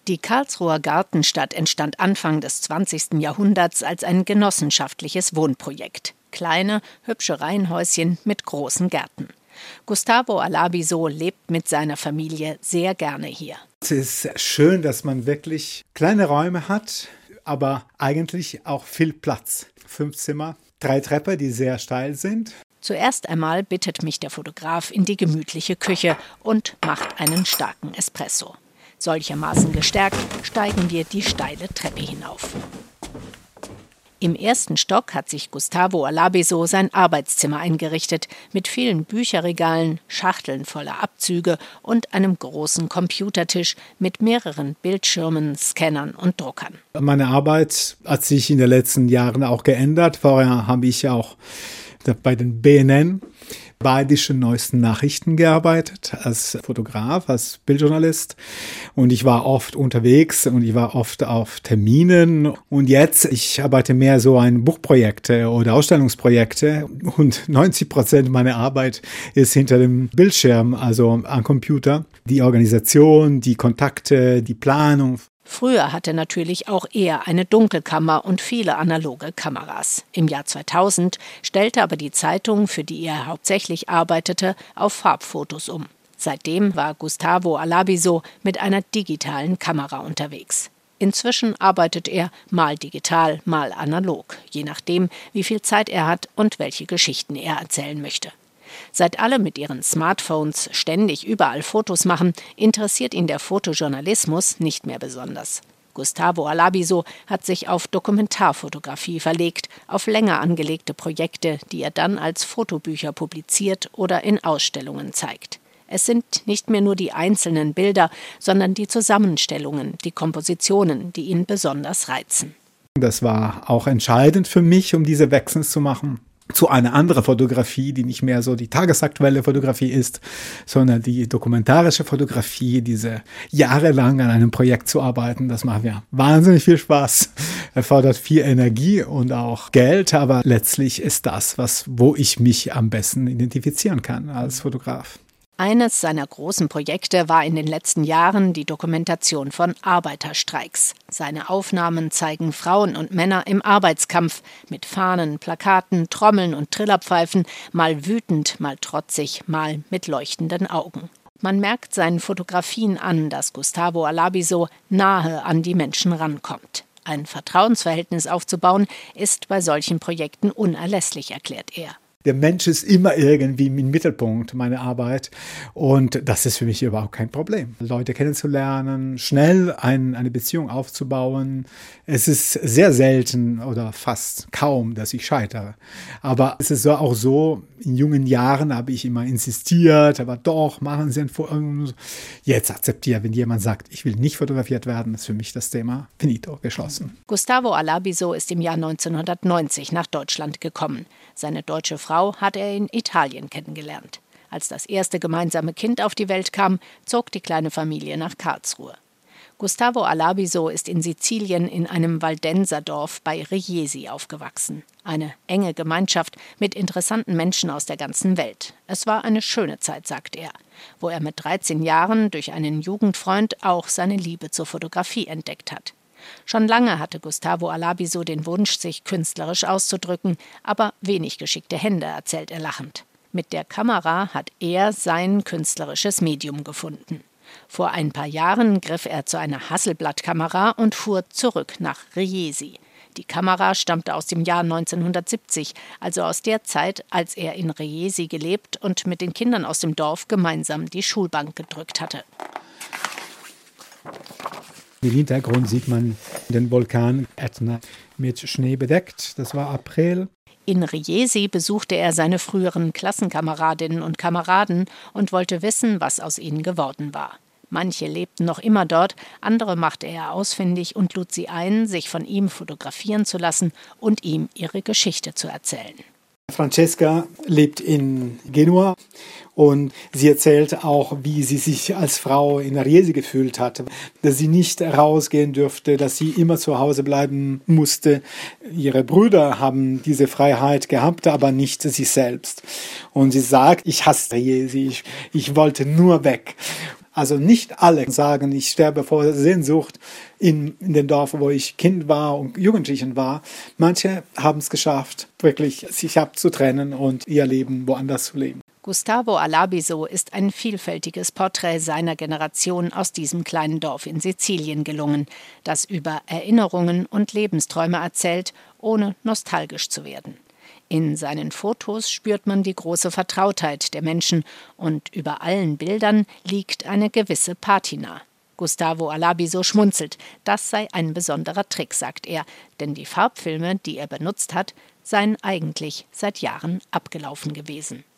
Die Karlsruher Gartenstadt entstand Anfang des 20. Jahrhunderts als ein genossenschaftliches Wohnprojekt. Kleine, hübsche Reihenhäuschen mit großen Gärten. Gustavo Alabiso lebt mit seiner Familie sehr gerne hier. Es ist schön, dass man wirklich kleine Räume hat, aber eigentlich auch viel Platz. 5 Zimmer, 3 Treppen, die sehr steil sind. Zuerst einmal bittet mich der Fotograf in die gemütliche Küche und macht einen starken Espresso. Solchermaßen gestärkt steigen wir die steile Treppe hinauf. Im ersten Stock hat sich Gustavo Alabiso sein Arbeitszimmer eingerichtet, mit vielen Bücherregalen, Schachteln voller Abzüge und einem großen Computertisch mit mehreren Bildschirmen, Scannern und Druckern. Meine Arbeit hat sich in den letzten Jahren auch geändert. Vorher habe ich auch bei den BNN Badischen Neuesten Nachrichten gearbeitet, als Fotograf, als Bildjournalist. Und ich war oft unterwegs und ich war oft auf Terminen. Und jetzt, ich arbeite mehr so an Buchprojekte oder Ausstellungsprojekte. Und 90% meiner Arbeit ist hinter dem Bildschirm, also am Computer. Die Organisation, die Kontakte, die Planung. Früher hatte natürlich auch er eine Dunkelkammer und viele analoge Kameras. Im Jahr 2000 stellte aber die Zeitung, für die er hauptsächlich arbeitete, auf Farbfotos um. Seitdem war Gustavo Alabiso mit einer digitalen Kamera unterwegs. Inzwischen arbeitet er mal digital, mal analog, je nachdem, wie viel Zeit er hat und welche Geschichten er erzählen möchte. Seit alle mit ihren Smartphones ständig überall Fotos machen, interessiert ihn der Fotojournalismus nicht mehr besonders. Gustavo Alabiso hat sich auf Dokumentarfotografie verlegt, auf länger angelegte Projekte, die er dann als Fotobücher publiziert oder in Ausstellungen zeigt. Es sind nicht mehr nur die einzelnen Bilder, sondern die Zusammenstellungen, die Kompositionen, die ihn besonders reizen. Das war auch entscheidend für mich, um diese Wechsel zu machen. Zu einer anderen Fotografie, die nicht mehr so die tagesaktuelle Fotografie ist, sondern die dokumentarische Fotografie, diese jahrelang an einem Projekt zu arbeiten, das macht mir wahnsinnig viel Spaß. Erfordert viel Energie und auch Geld, aber letztlich ist das, wo ich mich am besten identifizieren kann als Fotograf. Eines seiner großen Projekte war in den letzten Jahren die Dokumentation von Arbeiterstreiks. Seine Aufnahmen zeigen Frauen und Männer im Arbeitskampf mit Fahnen, Plakaten, Trommeln und Trillerpfeifen, mal wütend, mal trotzig, mal mit leuchtenden Augen. Man merkt seinen Fotografien an, dass Gustavo Alabiso nahe an die Menschen rankommt. Ein Vertrauensverhältnis aufzubauen, ist bei solchen Projekten unerlässlich, erklärt er. Der Mensch ist immer irgendwie im Mittelpunkt meiner Arbeit und das ist für mich überhaupt kein Problem. Leute kennenzulernen, schnell eine Beziehung aufzubauen. Es ist sehr selten oder fast kaum, dass ich scheitere. Aber es ist auch so, in jungen Jahren habe ich immer insistiert, aber doch, machen Sie ein Foto. Jetzt akzeptiere, wenn jemand sagt, ich will nicht fotografiert werden, ist für mich das Thema finito, geschlossen. Gustavo Alabiso ist im Jahr 1990 nach Deutschland gekommen. Seine deutsche Frau hat er in Italien kennengelernt. Als das erste gemeinsame Kind auf die Welt kam, zog die kleine Familie nach Karlsruhe. Gustavo Alabiso ist in Sizilien in einem Waldenserdorf bei Riesi aufgewachsen. Eine enge Gemeinschaft mit interessanten Menschen aus der ganzen Welt. Es war eine schöne Zeit, sagt er, wo er mit 13 Jahren durch einen Jugendfreund auch seine Liebe zur Fotografie entdeckt hat. Schon lange hatte Gustavo Alabiso den Wunsch, sich künstlerisch auszudrücken, aber wenig geschickte Hände, erzählt er lachend. Mit der Kamera hat er sein künstlerisches Medium gefunden. Vor ein paar Jahren griff er zu einer Hasselblad-Kamera und fuhr zurück nach Riesi. Die Kamera stammte aus dem Jahr 1970, also aus der Zeit, als er in Riesi gelebt und mit den Kindern aus dem Dorf gemeinsam die Schulbank gedrückt hatte. Im Hintergrund sieht man den Vulkan Ätna mit Schnee bedeckt. Das war April. In Riesi besuchte er seine früheren Klassenkameradinnen und Kameraden und wollte wissen, was aus ihnen geworden war. Manche lebten noch immer dort, andere machte er ausfindig und lud sie ein, sich von ihm fotografieren zu lassen und ihm ihre Geschichte zu erzählen. Francesca lebt in Genua und sie erzählt auch, wie sie sich als Frau in Riesi gefühlt hat, dass sie nicht rausgehen dürfte, dass sie immer zu Hause bleiben musste. Ihre Brüder haben diese Freiheit gehabt, aber nicht sie selbst. Und sie sagt, ich hasse Riesi, ich wollte nur weg. Also nicht alle sagen, ich sterbe vor Sehnsucht in den Dörfern, wo ich Kind war und Jugendlichen war. Manche haben es geschafft, wirklich sich abzutrennen und ihr Leben woanders zu leben. Gustavo Alabiso ist ein vielfältiges Porträt seiner Generation aus diesem kleinen Dorf in Sizilien gelungen, das über Erinnerungen und Lebensträume erzählt, ohne nostalgisch zu werden. In seinen Fotos spürt man die große Vertrautheit der Menschen und über allen Bildern liegt eine gewisse Patina. Gustavo Alabiso schmunzelt. Das sei ein besonderer Trick, sagt er, denn die Farbfilme, die er benutzt hat, seien eigentlich seit Jahren abgelaufen gewesen.